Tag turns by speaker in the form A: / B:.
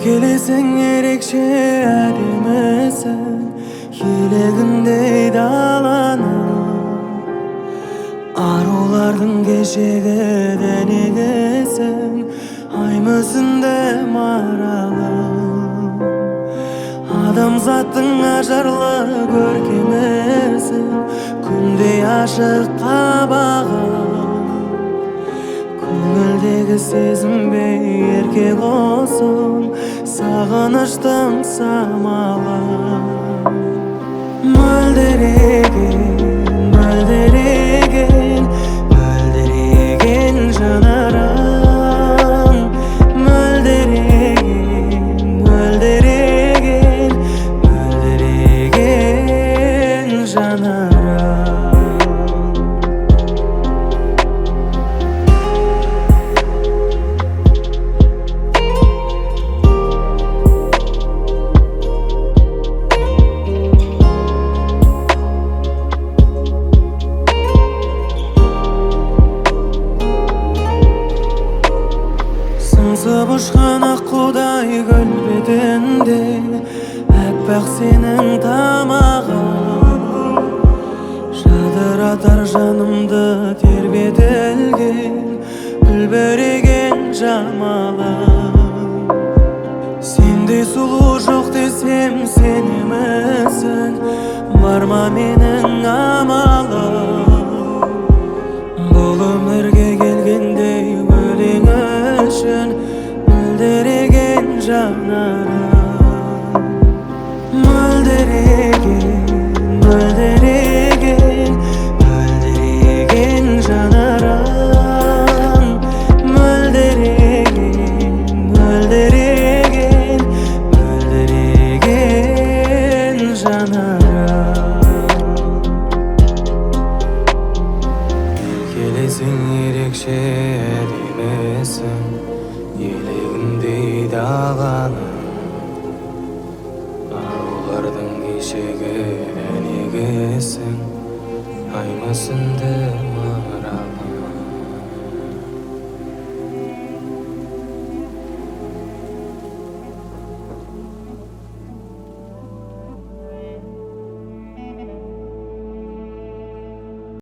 A: Еркелесең ерекше әдемісің, елегіндей даланың. Арулардың кешегі дәнегесің, ай мүсінді маралым. Адамзаттың ажарлы көркемісің, күндей ашық қабағың. Көңілдегі сезімбей еркек olsun, сағыныштың самалы. Мөлдіреген, мөлдіреген, мөлдіреген жанарың. Мөлдіреген, мөлдіреген, мөлдіреген жанарың. Сыңсып ұшқан аққудай гүл бетінде, әппақ сенің тамағың. Жадыратар жанымды тербетілген, үлбіреген жамалың. Сендей сұлу жоқ десем сенемісің, бар ма менің амалым. Бұл өмірге келгендей өлең үшін мөлдіреген жанарың. Мөлдіреген, мөлдіреген, мөлдіреген жанарың. Мөлдіреген, мөлдіреген, мөлдіреген жанарың. Еркелесең ерекше әдемісің, елегіндей даланың. Арулардың кешегі әнегесің, ай мүсінді